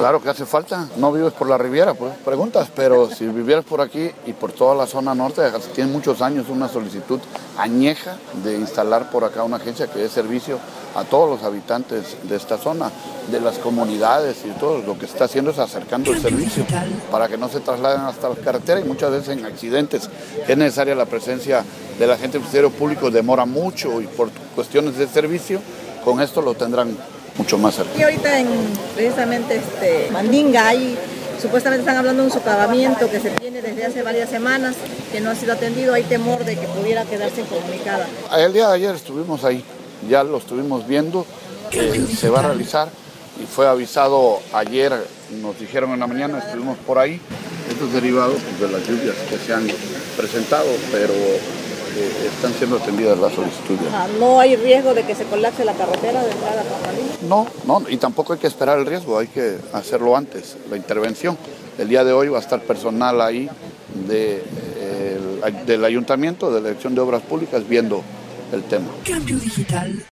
Claro que hace falta. No vives por la Riviera, pues preguntas, pero si vivieras por aquí y por toda la zona norte, tiene muchos años una solicitud añeja de instalar por acá una agencia que dé servicio a todos los habitantes de esta zona, de las comunidades y todo. Lo que está haciendo es acercando el servicio para que no se trasladen hasta la carretera y muchas veces en accidentes es necesaria la presencia del agente del Ministerio Público, demora mucho y por cuestiones de servicio, con esto lo tendrán mucho más cerca. Y ahorita precisamente Mandinga, ahí supuestamente están hablando de un socavamiento que se tiene desde hace varias semanas, que no ha sido atendido, hay temor de que pudiera quedarse incomunicada. El día de ayer estuvimos ahí, ya lo estuvimos viendo, se va a realizar y fue avisado ayer, nos dijeron en la mañana, estuvimos por ahí. Esto es derivado de las lluvias que se han presentado, pero están siendo atendidas las solicitudes. ¿No hay riesgo de que se colapse la carretera de entrada a Catalina? No, y tampoco hay que esperar el riesgo, hay que hacerlo antes, la intervención. El día de hoy va a estar personal ahí del Ayuntamiento, de la Dirección de Obras Públicas, viendo el tema. Cambio Digital.